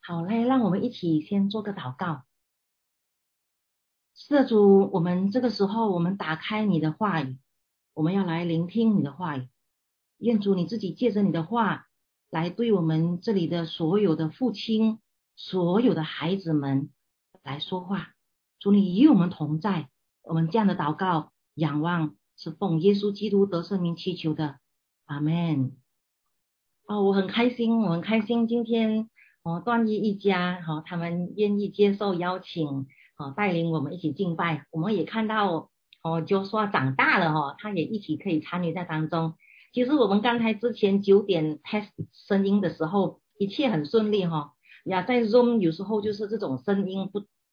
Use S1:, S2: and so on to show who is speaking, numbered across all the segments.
S1: 好嘞，让我们一起先做个祷告。是的，主，我们这个时候，我们打开你的话语，我们要来聆听你的话语。愿主你自己借着你的话来对我们这里的所有的父亲、所有的孩子们来说话。主你与我们同在，我们这样的祷告、仰望是奉耶稣基督得胜名祈求的，阿们。我很开心，今天段义一家他们愿意接受邀请，带领我们一起敬拜。我们也看到Joshua长大了他也一起可以参与在当中。其实我们刚才之前9点 test 声音的时候，一切很顺利在 Zoom 有时候就是这种声音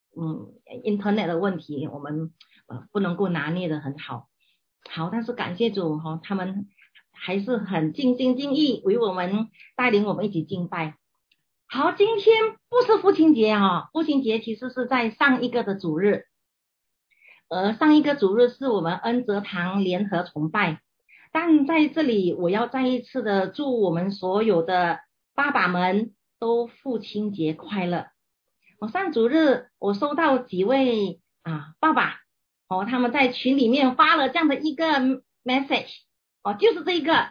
S1: Internet 的问题，我们不能够拿捏得很好。但是感谢主他们还是很尽心尽意为我们带领我们一起敬拜。好，今天不是父亲节父亲节其实是在上一个的主日，而上一个主日是我们恩泽堂联合崇拜。但在这里我要再一次的祝我们所有的爸爸们都父亲节快乐。上主日我收到几位爸爸他们在群里面发了这样的一个 message就是这个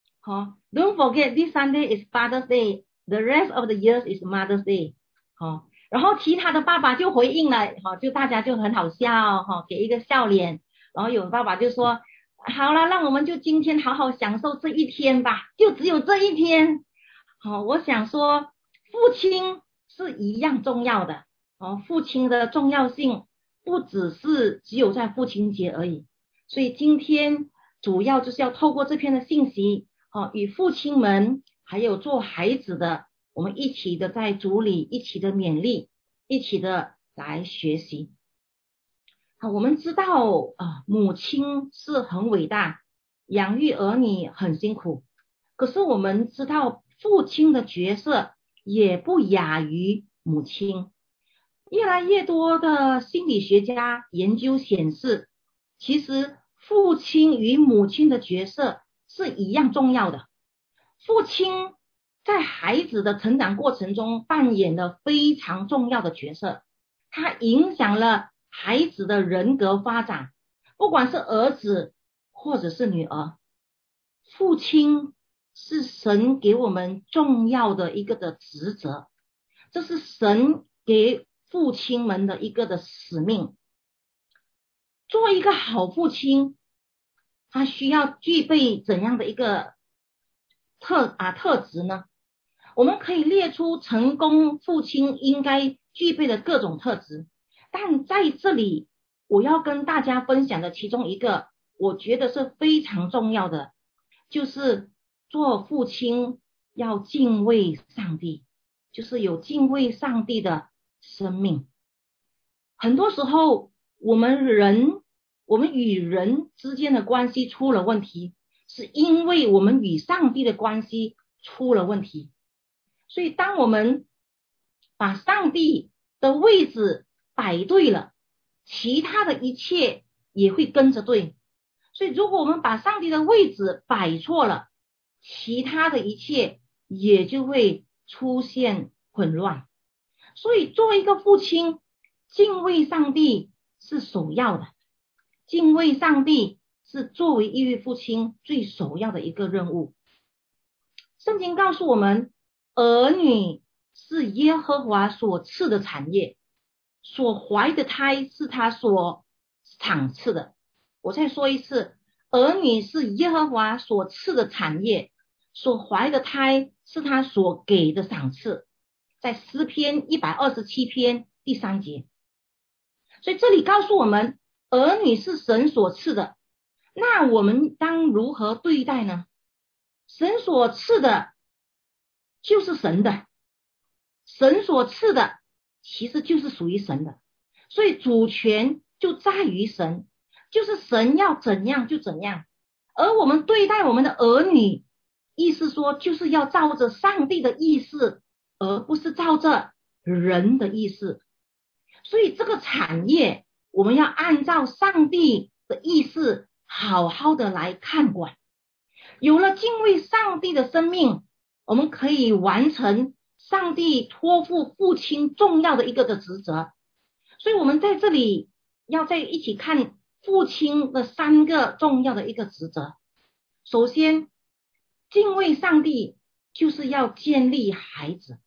S1: Don't forget this Sunday is Father's Day, the rest of the years is Mother's Day 然后其他的爸爸就回应了就大家就很好笑给一个笑脸。然后有爸爸就说好了，让我们就今天好好享受这一天吧，就只有这一天我想说父亲是一样重要的父亲的重要性不只有在父亲节而已。所以今天主要就是要透过这篇的信息与父亲们还有做孩子的我们一起的在主里一起的勉励，一起的来学习。我们知道母亲是很伟大，养育儿女很辛苦，可是我们知道父亲的角色也不亚于母亲。越来越多的心理学家研究显示，其实父亲与母亲的角色是一样重要的。父亲在孩子的成长过程中扮演了非常重要的角色，他影响了孩子的人格发展，不管是儿子或者是女儿。父亲是神给我们重要的一个的职责，这是神给父亲们的一个的使命。做一个好父亲，他需要具备怎样的一个特质呢？我们可以列出成功父亲应该具备的各种特质，但在这里我要跟大家分享的其中一个我觉得是非常重要的，就是做父亲要敬畏上帝，就是有敬畏上帝的生命。很多时候我们与人之间的关系出了问题，是因为我们与上帝的关系出了问题。所以当我们把上帝的位置摆对了，其他的一切也会跟着对。所以如果我们把上帝的位置摆错了，其他的一切也就会出现混乱。所以作为一个父亲，敬畏上帝是首要的，敬畏上帝是作为一位父亲最首要的一个任务。圣经告诉我们，儿女是耶和华所赐的产业，所怀的胎是他所赏赐的。我再说一次，儿女是耶和华所赐的产业，所怀的胎是他所给的赏赐，在诗篇127篇第3节。所以这里告诉我们，儿女是神所赐的，那我们当如何对待呢？神所赐的就是神的，神所赐的其实就是属于神的，所以主权就在于神，就是神要怎样就怎样。而我们对待我们的儿女，意思说就是要照着上帝的意思，而不是照着人的意思。所以这个产业我们要按照上帝的意思好好的来看管。有了敬畏上帝的生命，我们可以完成上帝托付父亲重要的一个的职责。所以我们在这里要再一起看父亲的3个重要的一个职责。首先，敬畏上帝就是要建立孩子。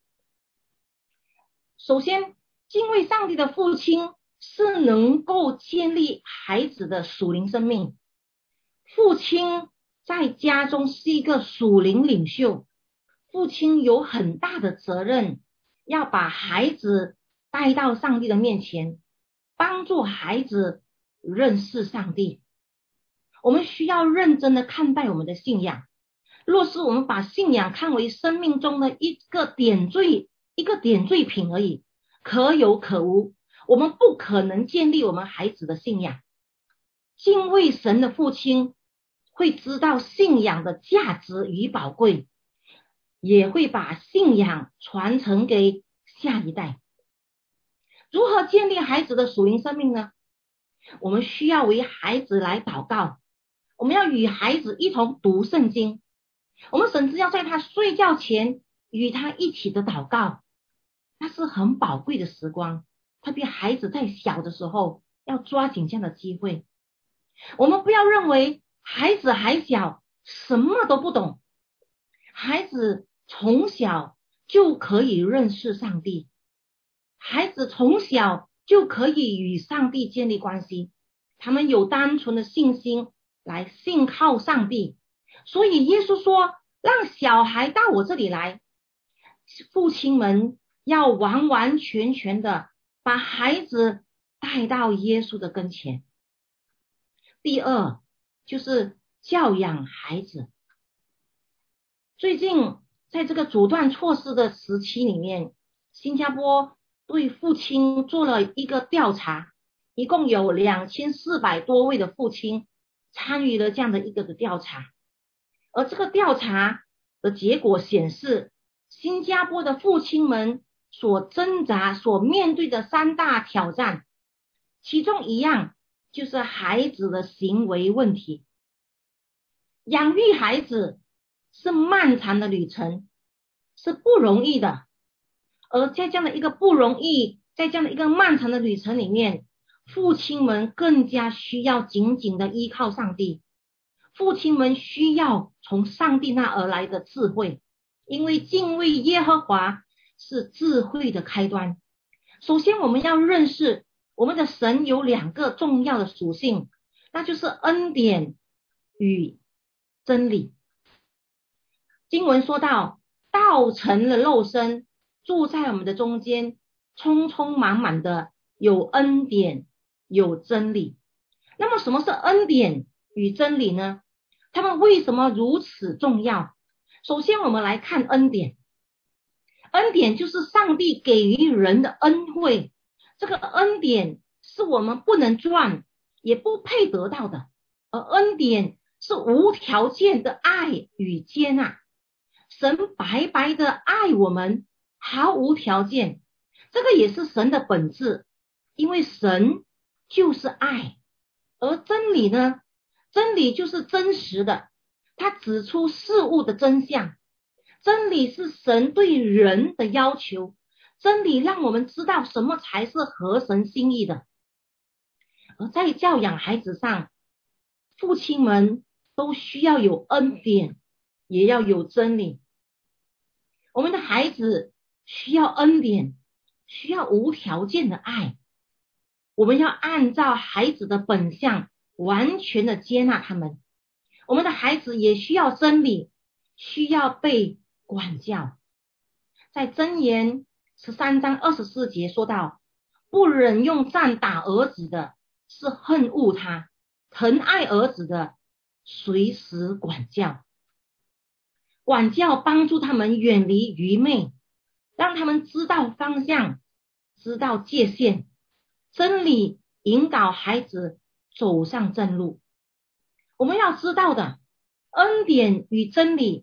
S1: 首先，敬畏上帝的父亲是能够建立孩子的属灵生命。父亲在家中是一个属灵领袖，父亲有很大的责任，要把孩子带到上帝的面前，帮助孩子认识上帝。我们需要认真的看待我们的信仰。若是我们把信仰看为生命中的一个点缀品而已，可有可无，我们不可能建立我们孩子的信仰。敬畏神的父亲会知道信仰的价值与宝贵，也会把信仰传承给下一代。如何建立孩子的属灵生命呢？我们需要为孩子来祷告，我们要与孩子一同读圣经，我们甚至要在他睡觉前与他一起的祷告，那是很宝贵的时光。特别孩子在小的时候，要抓紧这样的机会。我们不要认为孩子还小，什么都不懂。孩子从小就可以认识上帝，孩子从小就可以与上帝建立关系，他们有单纯的信心来信靠上帝。所以耶稣说，让小孩到我这里来，父亲们要完完全全的把孩子带到耶稣的跟前。第二，就是教养孩子。最近在这个阻断措施的时期里面，新加坡对父亲做了一个调查，一共有2400多位的父亲参与了这样的一个的调查。而这个调查的结果显示，新加坡的父亲们所挣扎所面对的3大挑战，其中一样就是孩子的行为问题。养育孩子是漫长的旅程，是不容易的。而在这样的一个不容易，在这样的一个漫长的旅程里面，父亲们更加需要紧紧的依靠上帝。父亲们需要从上帝那而来的智慧，因为敬畏耶和华是智慧的开端。首先我们要认识我们的神有2个重要的属性，那就是恩典与真理。经文说到，道成了肉身，住在我们的中间，充充满满的有恩典有真理。那么什么是恩典与真理呢？他们为什么如此重要？首先我们来看恩典。恩典就是上帝给予人的恩惠，这个恩典是我们不能赚也不配得到的，而恩典是无条件的爱与接纳。神白白的爱我们，毫无条件，这个也是神的本质，因为神就是爱。而真理呢？真理就是真实的，它指出事物的真相。真理是神对人的要求，真理让我们知道什么才是合神心意的。而在教养孩子上，父亲们都需要有恩典，也要有真理。我们的孩子需要恩典，需要无条件的爱。我们要按照孩子的本相完全的接纳他们。我们的孩子也需要真理，需要被管教。在箴言13章24节说到，不忍用杖打儿子的是恨恶他，疼爱儿子的随时管教。管教帮助他们远离愚昧，让他们知道方向，知道界限。真理引导孩子走上正路。我们要知道的，恩典与真理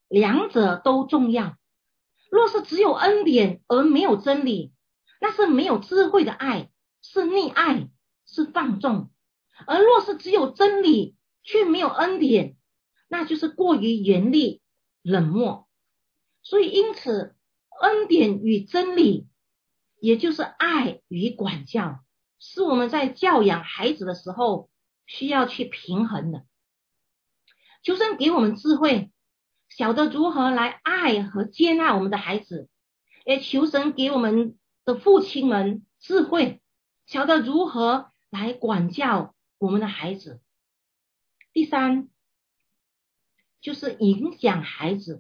S1: 2者都重要。若是只有恩典而没有真理，那是没有智慧的爱，是溺爱，是放纵。而若是只有真理却没有恩典，那就是过于严厉冷漠。所以因此恩典与真理，也就是爱与管教，是我们在教养孩子的时候需要去平衡的。求神给我们智慧，晓得如何来爱和接纳我们的孩子，也求神给我们的父亲们智慧，晓得如何来管教我们的孩子。第三，就是影响孩子。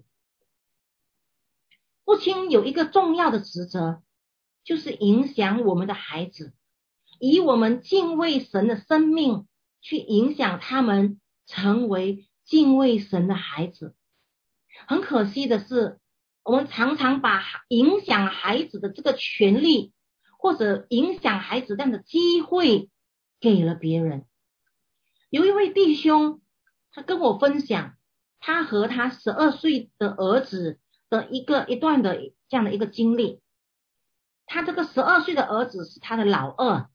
S1: 父亲有一个重要的职责，就是影响我们的孩子，以我们敬畏神的生命去影响他们成为敬畏神的孩子。很可惜的是，我们常常把影响孩子的这个权利，或者影响孩子这样的机会给了别人。有一位弟兄，他跟我分享他和他12岁的儿子的一段的这样的一个经历。他这个12岁的儿子是他的老二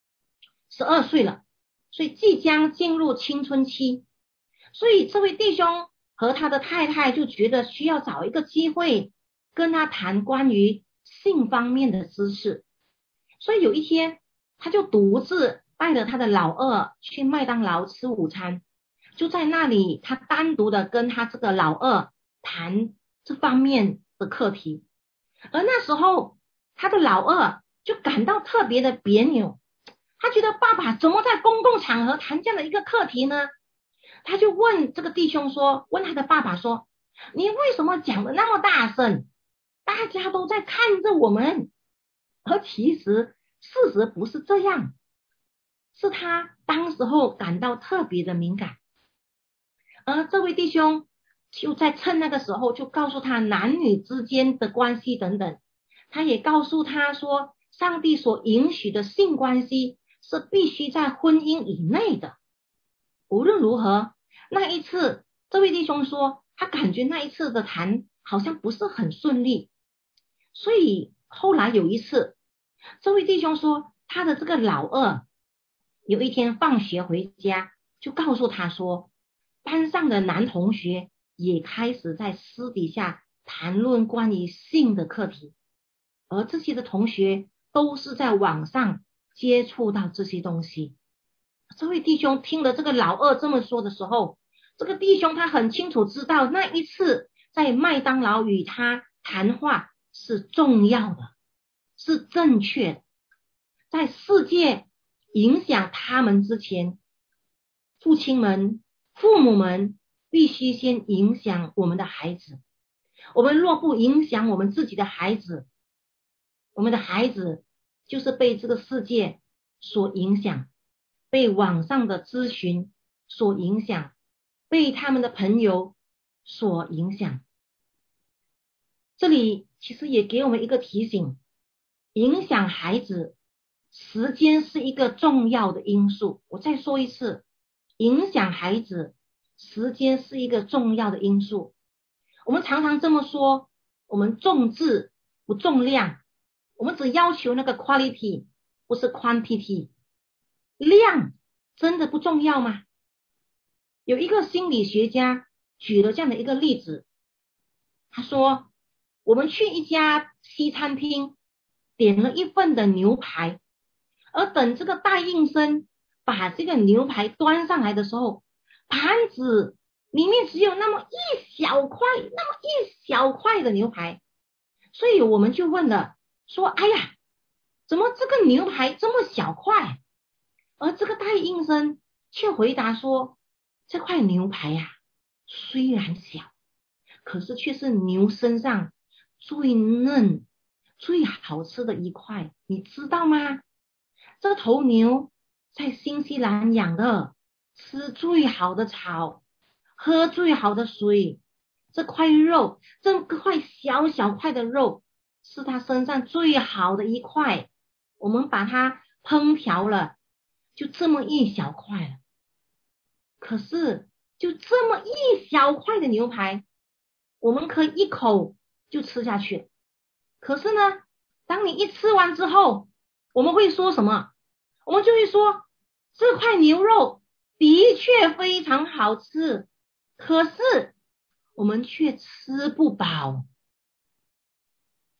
S1: ，12岁了，所以即将进入青春期。所以这位弟兄和他的太太就觉得需要找一个机会跟他谈关于性方面的知识。所以有一天，他就独自带着他的老二去麦当劳吃午餐，就在那里他单独的跟他这个老二谈这方面的课题。而那时候他的老二就感到特别的别扭，他觉得爸爸怎么在公共场合谈这样的一个课题呢？他就问这个弟兄说，问他的爸爸说，你为什么讲的那么大声？大家都在看着我们。而其实事实不是这样，是他当时候感到特别的敏感。而这位弟兄就在趁那个时候就告诉他男女之间的关系等等，他也告诉他说，上帝所允许的性关系是必须在婚姻以内的。无论如何，那一次这位弟兄说他感觉那一次的谈好像不是很顺利，所以后来有一次，这位弟兄说他的这个老二有一天放学回家就告诉他说，班上的男同学也开始在私底下谈论关于性的课题，而这些的同学都是在网上接触到这些东西。这位弟兄听了这个老二这么说的时候，这个弟兄他很清楚知道那一次在麦当劳与他谈话是重要的，是正确的。在世界影响他们之前，父亲们、父母们必须先影响我们的孩子。我们若不影响我们自己的孩子，我们的孩子就是被这个世界所影响，被网上的咨询所影响，被他们的朋友所影响。这里其实也给我们一个提醒，影响孩子，时间是一个重要的因素。我再说一次，影响孩子，时间是一个重要的因素。我们常常这么说，我们重质不重量，我们只要求那个 quality 不是 quantity， 量真的不重要吗？有一个心理学家举了这样的一个例子，他说我们去一家西餐厅点了一份的牛排，而等这个大应生把这个牛排端上来的时候，盘子里面只有那么一小块的牛排。所以我们就问了，说哎呀，怎么这个牛排这么小块？而这个大应生却回答说，这块牛排呀，虽然小，可是却是牛身上最嫩最好吃的一块，你知道吗？这头牛在新西兰养的，吃最好的草，喝最好的水，这块肉，这块小块的肉是它身上最好的一块，我们把它烹调了，就这么一小块了。可是就这么一小块的牛排，我们可以一口就吃下去。可是呢，当你一吃完之后，我们会说什么？我们就会说，这块牛肉的确非常好吃，可是我们却吃不饱。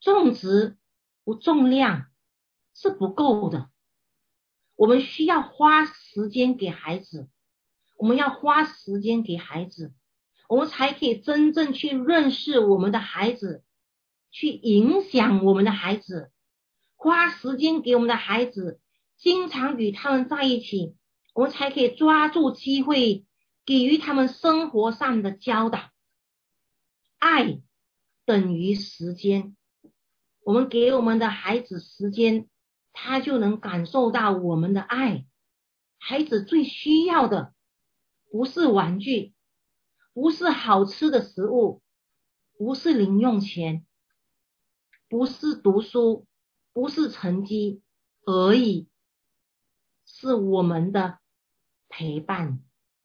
S1: 种植不重量是不够的，我们需要花时间给孩子，我们要花时间给孩子，我们才可以真正去认识我们的孩子，去影响我们的孩子，花时间给我们的孩子，经常与他们在一起，我们才可以抓住机会，给予他们生活上的教导。爱等于时间，我们给我们的孩子时间，他就能感受到我们的爱。孩子最需要的不是玩具，不是好吃的食物，不是零用钱，不是读书，不是成绩而已，是我们的陪伴。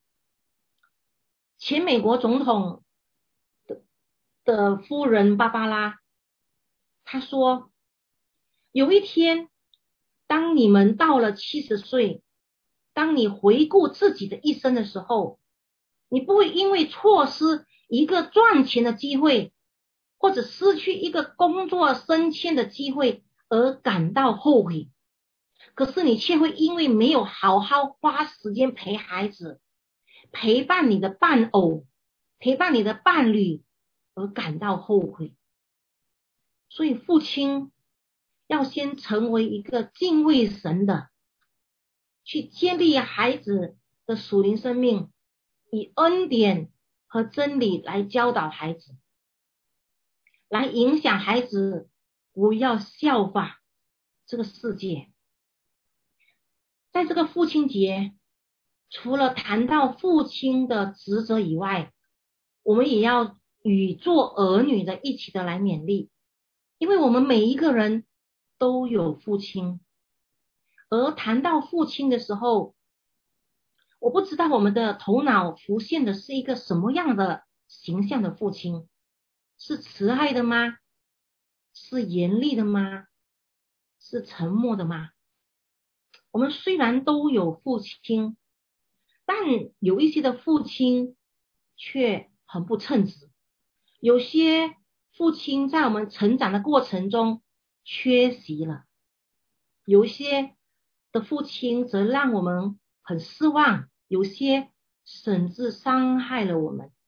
S1: 前美国总统的夫人芭芭拉，她说，有一天，当你们到了70岁，当你回顾自己的一生的时候，你不会因为错失一个赚钱的机会，或者失去一个工作升迁的机会而感到后悔，可是你却会因为没有好好花时间陪孩子，陪伴你的伴偶，陪伴你的伴侣而感到后悔。所以父亲要先成为一个敬畏神的，去建立孩子的属灵生命，以恩典和真理来教导孩子，来影响孩子不要效法这个世界。在这个父亲节，除了谈到父亲的职责以外，我们也要与做儿女的一起的来勉励，因为我们每一个人都有父亲。而谈到父亲的时候，我不知道我们的头脑浮现的是一个什么样的形象的父亲，是慈爱的吗？是严厉的吗？是沉默的吗？我们虽然都有父亲，但有一些的父亲却很不称职，有些父亲在我们成长的过程中缺席了，有些的父亲则让我们很失望，有些甚至伤害了我们。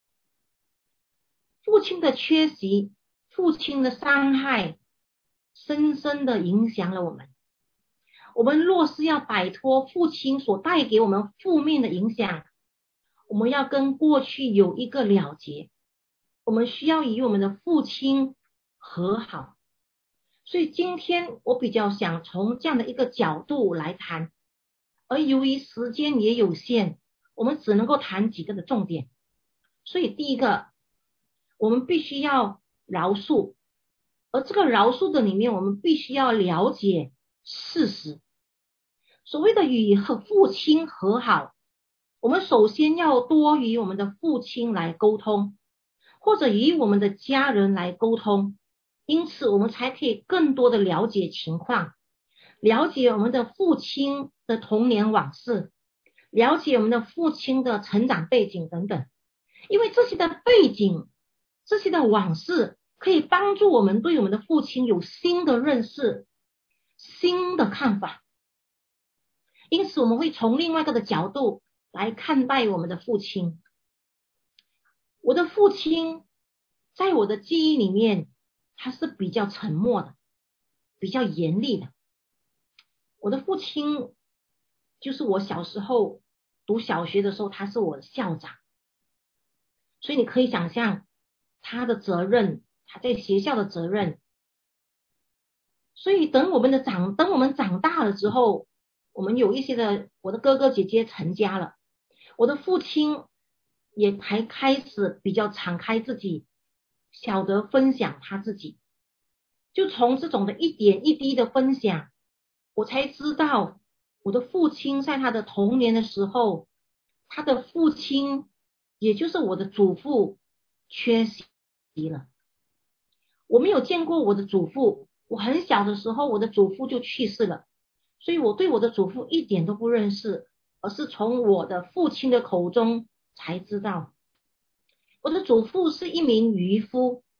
S1: 父亲的缺席，父亲的伤害，深深的影响了我们。我们若是要摆脱父亲所带给我们负面的影响，我们要跟过去有一个了结，我们需要与我们的父亲和好。所以今天我比较想从这样的一个角度来谈，而由于时间也有限，我们只能够谈几个的重点。所以第一个，我们必须要饶恕，而这个饶恕的里面，我们必须要了解事实。所谓的与父亲和好，我们首先要多与我们的父亲来沟通，或者与我们的家人来沟通，因此我们才可以更多的了解情况，了解我们的父亲的童年往事，了解我们的父亲的成长背景等等。因为这些的背景，这些的往事，可以帮助我们对我们的父亲有新的认识，新的看法。因此我们会从另外一个的角度来看待我们的父亲。我的父亲在我的记忆里面，他是比较沉默的，比较严厉的。我的父亲就是我小时候读小学的时候，他是我的校长，所以你可以想象他的责任，他在学校的责任。所以等我们长大了之后，我们有一些的我的哥哥姐姐成家了，我的父亲也还开始比较敞开自己，晓得分享他自己。就从这种的一点一滴的分享，我才知道我的父亲在他的童年的时候，他的父亲也就是我的祖父缺席了。我没有见过我的祖父，我很小的时候我的祖父就去世了，所以我对我的祖父一点都不认识，而是从我的父亲的口中才知道。我的祖父是一名渔夫，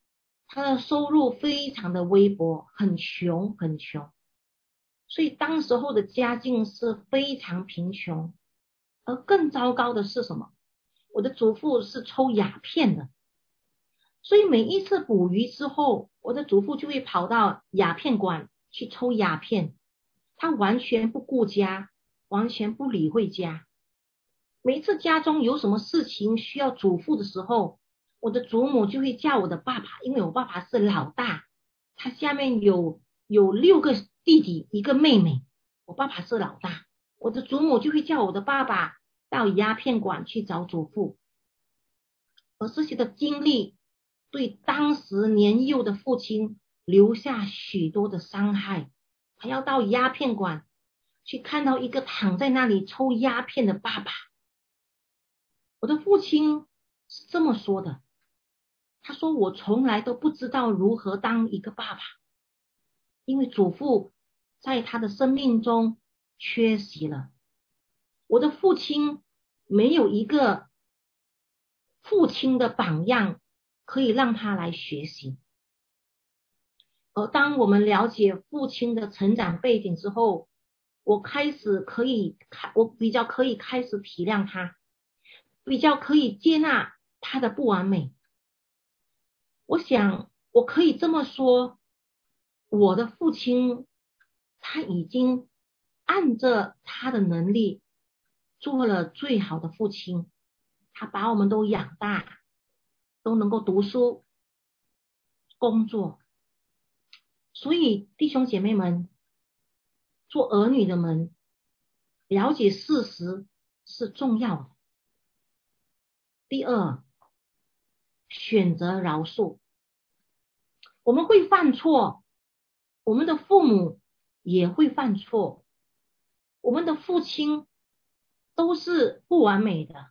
S1: 他的收入非常的微薄，很穷很穷，所以当时候的家境是非常贫穷。而更糟糕的是什么？我的祖父是抽鸦片的，所以每一次捕鱼之后，我的祖父就会跑到鸦片馆去抽鸦片，他完全不顾家，完全不理会家。每一次家中有什么事情需要祖父的时候，我的祖母就会叫我的爸爸，因为我爸爸是老大，他下面有6个弟弟一个妹妹，我爸爸是老大，我的祖母就会叫我的爸爸到鸦片馆去找祖父。而这些的经历对当时年幼的父亲留下许多的伤害。他要到鸦片馆去看到一个躺在那里抽鸦片的爸爸。我的父亲是这么说的，他说我从来都不知道如何当一个爸爸，因为祖父在他的生命中缺席了。我的父亲没有一个父亲的榜样可以让他来学习。而当我们了解父亲的成长背景之后，我比较可以开始体谅他，比较可以接纳他的不完美。我想我可以这么说，我的父亲他已经按着他的能力做了最好的父亲，他把我们都养大，都能够读书工作。所以弟兄姐妹们，做儿女的们了解事实是重要的。第二，选择饶恕。我们会犯错，我们的父母也会犯错，我们的父亲都是不完美的。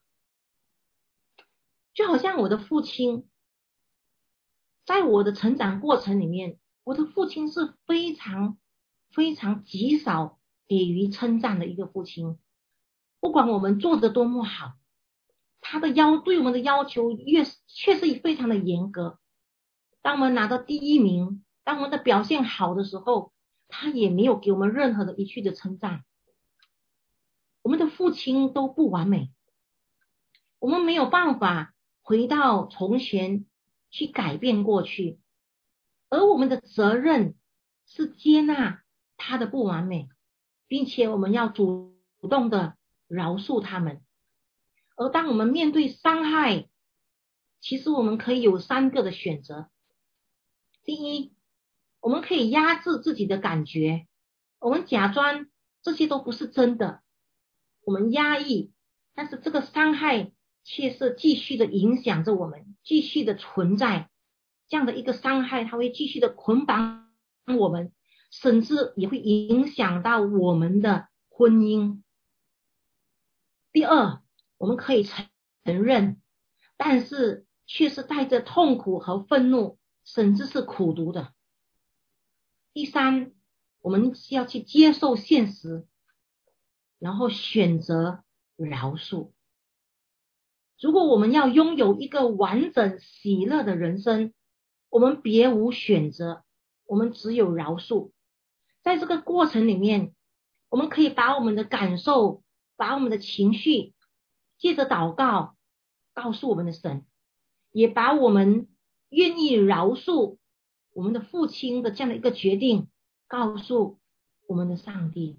S1: 就好像我的父亲，在我的成长过程里面，我的父亲是非常非常极少给予称赞的一个父亲。不管我们做得多么好，他对我们的要求确实非常的严格。当我们拿到第1名，当我们的表现好的时候，他也没有给我们任何的一句的称赞。我们的父亲都不完美，我们没有办法回到从前去改变过去，而我们的责任是接纳他的不完美，并且我们要主动的饶恕他们。而当我们面对伤害，其实我们可以有3个的选择。第一，我们可以压制自己的感觉，我们假装这些都不是真的，我们压抑，但是这个伤害却是继续的影响着我们，继续的存在。这样的一个伤害，它会继续的捆绑我们，甚至也会影响到我们的婚姻。第二，我们可以承认，但是却是带着痛苦和愤怒，甚至是苦毒的。第三，我们是要去接受现实，然后选择饶恕。如果我们要拥有一个完整喜乐的人生，我们别无选择，我们只有饶恕。在这个过程里面，我们可以把我们的感受，把我们的情绪借着祷告告诉我们的神，也把我们愿意饶恕我们的父亲的这样的一个决定告诉我们的上帝。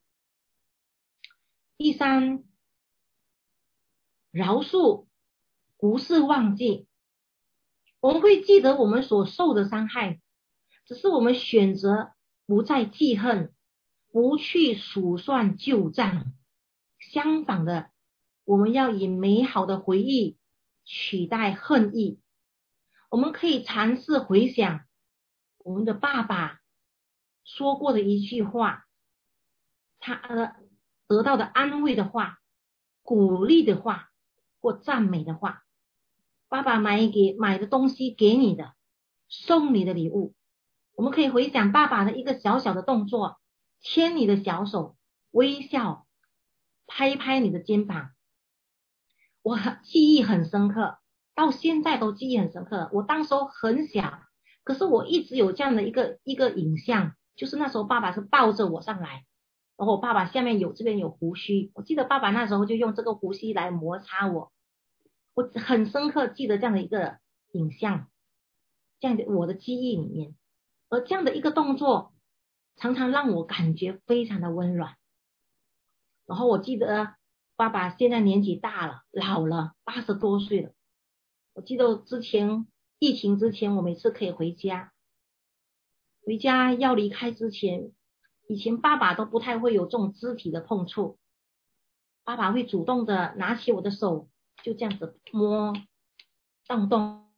S1: 第三，饶恕不是忘记，我们会记得我们所受的伤害，只是我们选择不再记恨，不去数算旧账。相反的，我们要以美好的回忆取代恨意。我们可以尝试回想我们的爸爸说过的一句话，他得到的安慰的话，鼓励的话，或赞美的话。爸爸买的东西给你的，送你的礼物，我们可以回想爸爸的一个小小的动作，牵你的小手，微笑，拍一拍你的肩膀。我记忆很深刻，到现在都记忆很深刻。我当时候很小， 可是我一直有这样的一个影像，就是那时候爸爸是抱着我上来，然后我爸爸下面这边有胡须，我记得爸爸那时候就用这个胡须来摩擦我，我很深刻记得这样的一个影像，这样的我的记忆里面，而这样的一个动作常常让我感觉非常的温暖。然后我记得爸爸现在年纪大了，老了，80多岁了。我记得之前疫情之前，我每次可以回家要离开之前，以前爸爸都不太会有这种肢体的碰触，爸爸会主动的拿起我的手，就这样子摸荡动。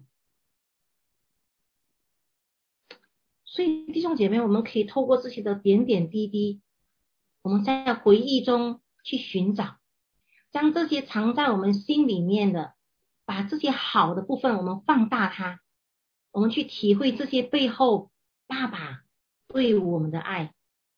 S1: 所以弟兄姐妹，我们可以透过这些的点点滴滴，我们在回忆中去寻找，将这些藏在我们心里面的，把这些好的部分我们放大它，我们去体会这些背后爸爸对我们的爱。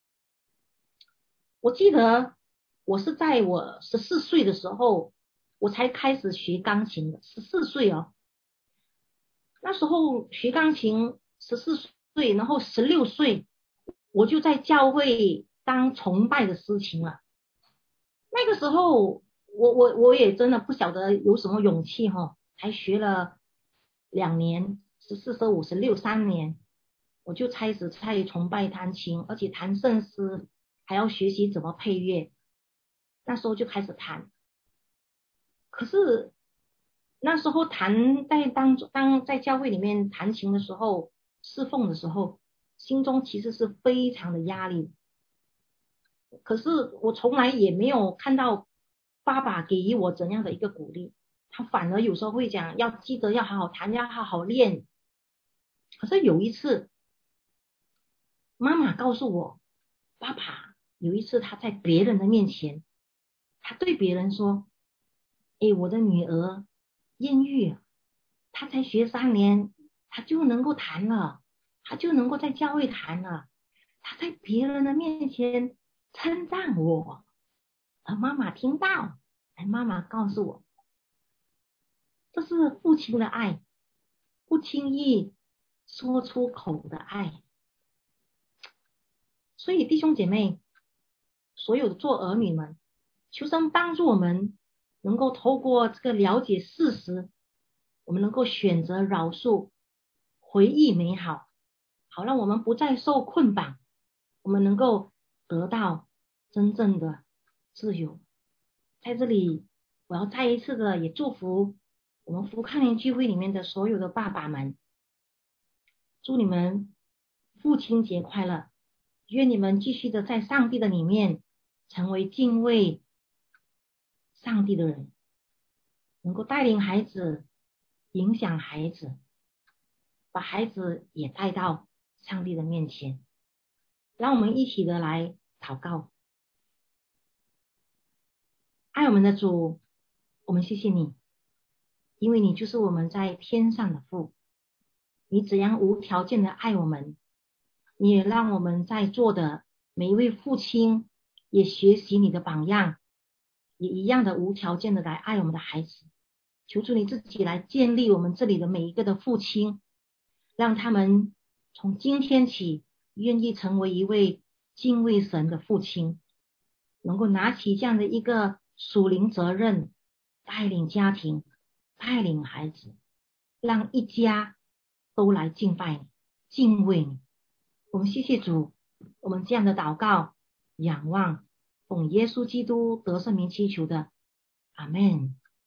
S1: 我记得我是在我14岁的时候，我才开始学钢琴的，14岁哦。那时候学钢琴14岁，然后16岁我就在教会当崇拜的司琴了。那个时候我也真的不晓得有什么勇气哈，才学了2年，14、15、16、3年，我就开始在崇拜弹琴，而且弹圣诗，还要学习怎么配乐。那时候就开始弹，可是那时候在教会里面弹琴的时候，侍奉的时候，心中其实是非常的压力。可是我从来也没有看到爸爸给予我怎样的一个鼓励，他反而有时候会讲要记得要好好弹，要好好练。可是有一次，妈妈告诉我，爸爸有一次他在别人的面前，他对别人说：诶，我的女儿艳玉，她才学3年，她就能够弹了，她就能够在教会弹了。她在别人的面前称赞我，而妈妈听到，妈妈告诉我，这是父亲的爱，不轻易说出口的爱。所以弟兄姐妹，所有的做儿女们，求神帮助我们能够透过这个了解事实，我们能够选择饶恕，回忆美好，好让我们不再受捆绑，我们能够得到真正的自由。在这里，我要再一次的也祝福我们福康年聚会里面的所有的爸爸们，祝你们父亲节快乐，愿你们继续的在上帝的里面成为敬畏上帝的人，能够带领孩子，影响孩子，把孩子也带到上帝的面前。让我们一起的来祷告。爱我们的主，我们谢谢你，因为你就是我们在天上的父，你怎样无条件的爱我们，你也让我们在座的每一位父亲也学习你的榜样，也一样的无条件的来爱我们的孩子。求主你自己来建立我们这里的每一个的父亲，让他们从今天起愿意成为一位敬畏神的父亲，能够拿起这样的一个属灵责任，带领家庭，带领孩子，让一家都来敬拜你，敬畏你。我们谢谢主，我们这样的祷告仰望，奉耶稣基督得胜名祈求的，阿们。